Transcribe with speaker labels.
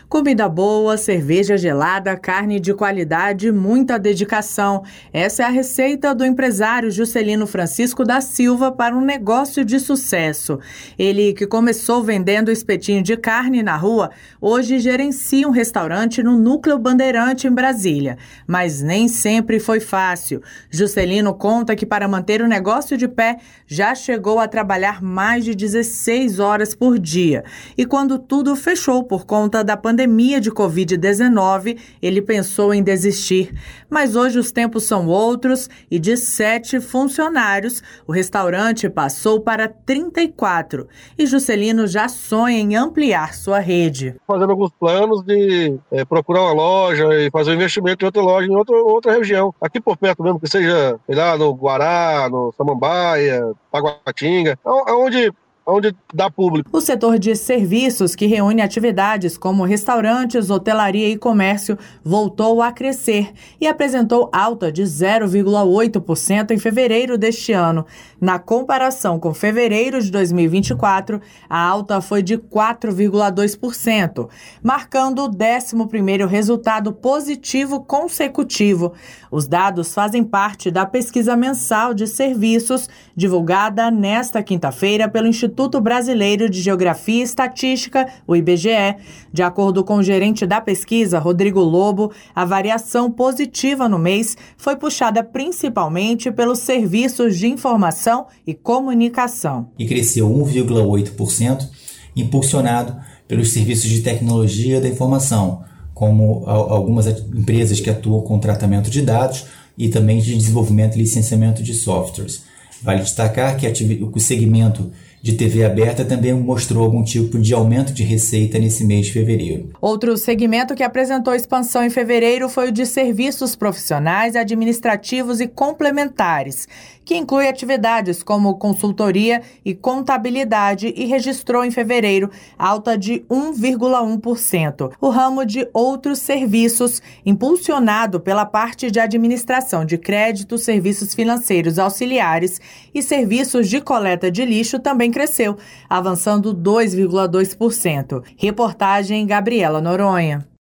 Speaker 1: Comida boa, cerveja gelada, carne de qualidade e muita dedicação. Essa é a receita do empresário Juscelino Francisco da Silva para um negócio de sucesso. Ele, que começou vendendo espetinho de carne na rua, hoje gerencia um restaurante no Núcleo Bandeirante, em Brasília. Mas nem sempre foi fácil. Juscelino conta que para manter o negócio de pé, já chegou a trabalhar mais de 16 horas por dia. E quando tudo fechou por conta da pandemia de Covid-19, ele pensou em desistir. Mas hoje os tempos são outros e de 7 funcionários, o restaurante passou para 34. E Juscelino já sonha em ampliar sua rede.
Speaker 2: Fazendo alguns planos de procurar uma loja e fazer um investimento em outra loja, em outra região. Aqui por perto mesmo, que seja, sei lá, no Guará, no Samambaia, Paguatinga, onde dá público.
Speaker 1: O setor de serviços, que reúne atividades como restaurantes, hotelaria e comércio, voltou a crescer e apresentou alta de 0,8% em fevereiro deste ano. Na comparação com fevereiro de 2024, a alta foi de 4,2%, marcando o 11º resultado positivo consecutivo. Os dados fazem parte da pesquisa mensal de serviços, divulgada nesta quinta-feira pelo Instituto Brasileiro de Geografia e Estatística, o IBGE. De acordo com o gerente da pesquisa, Rodrigo Lobo, a variação positiva no mês foi puxada principalmente pelos serviços de informação e comunicação.
Speaker 3: E cresceu 1,8%, impulsionado pelos serviços de tecnologia da informação, como algumas empresas que atuam com tratamento de dados e também de desenvolvimento e licenciamento de softwares. Vale destacar que o segmento de TV aberta também mostrou algum tipo de aumento de receita nesse mês de fevereiro.
Speaker 1: Outro segmento que apresentou expansão em fevereiro foi o de serviços profissionais, administrativos e complementares, que inclui atividades como consultoria e contabilidade e registrou em fevereiro alta de 1,1%. O ramo de outros serviços, impulsionado pela parte de administração de crédito, serviços financeiros auxiliares e serviços de coleta de lixo, também cresceu, avançando 2,2%. Reportagem Gabriela Noronha.